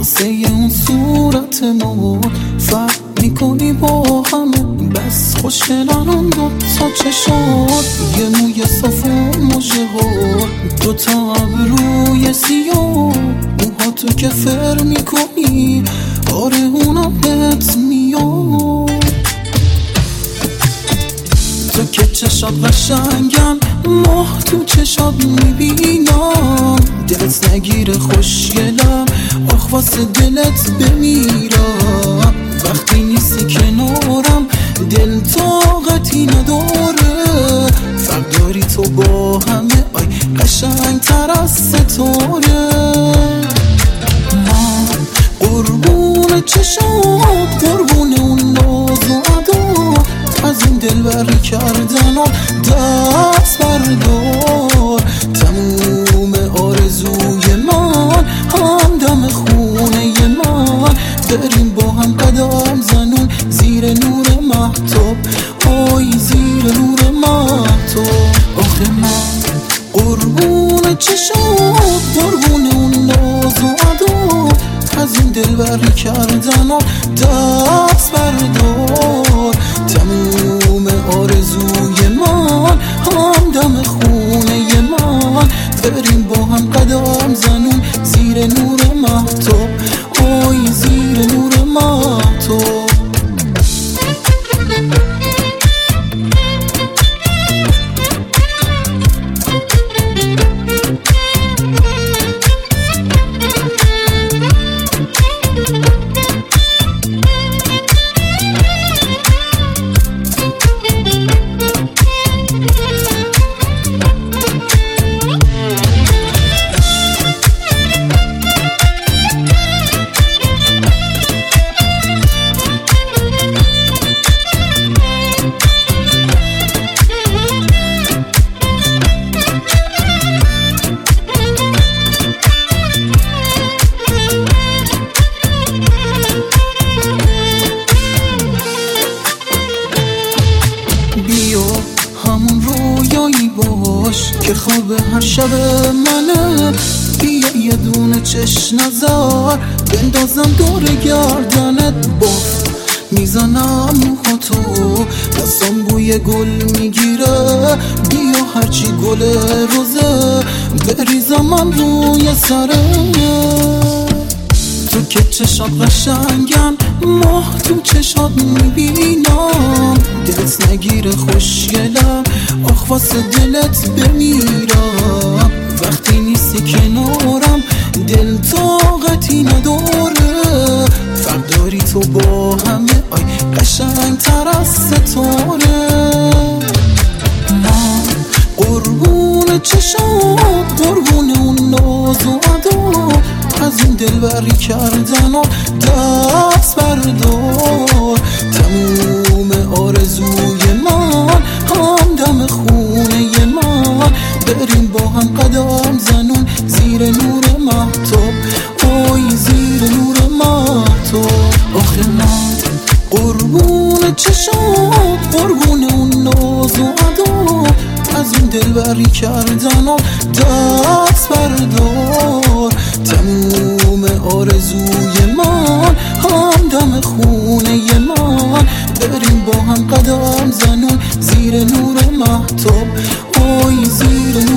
واسه اون صورت ما فرق میکنی با همه، بس خوشگلن اون دوتا چشات، یه موی صاف و مژه ها، دوتا ابروی سیاه، موهاتو که فر میکنی، آره اونم بهت میاد. تو که چشات قشنگن، ماه تو چشات میبینم، دلت نگیره خوشگلم، آخ واسه دلت بمیرم. وقتی نیستی کنارم دل طاقتی نداره، فرق داری تو با همه، آی قشنگ تر از ستاره. من قربون چشات، قربون اون ناز و ادا، از این دل بری کردن دست بردار. تموم آرزوی من همدم خونه من، بریم با هم قدم زنون زیر نور مهتاب، آی زیر نور مهتاب. آخه من قربون چشات، قربون اون ناز و ادا، از این دل بری کردن دست بردار. تموم آرزوی من همدم خونه من، بریم با هم قدم زنون زیر نور مهتاب، آی زیر نور مهتاب. همون رویایی باش که خواب هر شب منه، بیا یه دونه چشم نظر بندازم دور گردنت، باف میزنم موهاتو، دستم بوی گل میگیره، بیا هرچی گل روزه بریزم من روی سرت. تو که چشات قشنگن، ماه تو چشات میبینم، دلت نگیره خوشگلم، آخ واسه دلت بمیرم. وقتی نیستی کنارم دل طاقتی نداره، فرق داری تو با همه، آی قشنگ تر از ستاره. من قربون چشات، قربون اون ناز و ادا، از این دل بری کردن دست بردار. تموم آرزوی من همدم خونه من، بریم با هم قدم زنون زیر نور مهتاب، آی زیر نور مهتاب. آخه من قربون چشات، قربون اون ناز و ادا، از این دل بری کردن دست بردار. تموم آرزوی من همدم خونه من، بریم با هم قدم زنون زیر نور مهتاب، آی زیر نور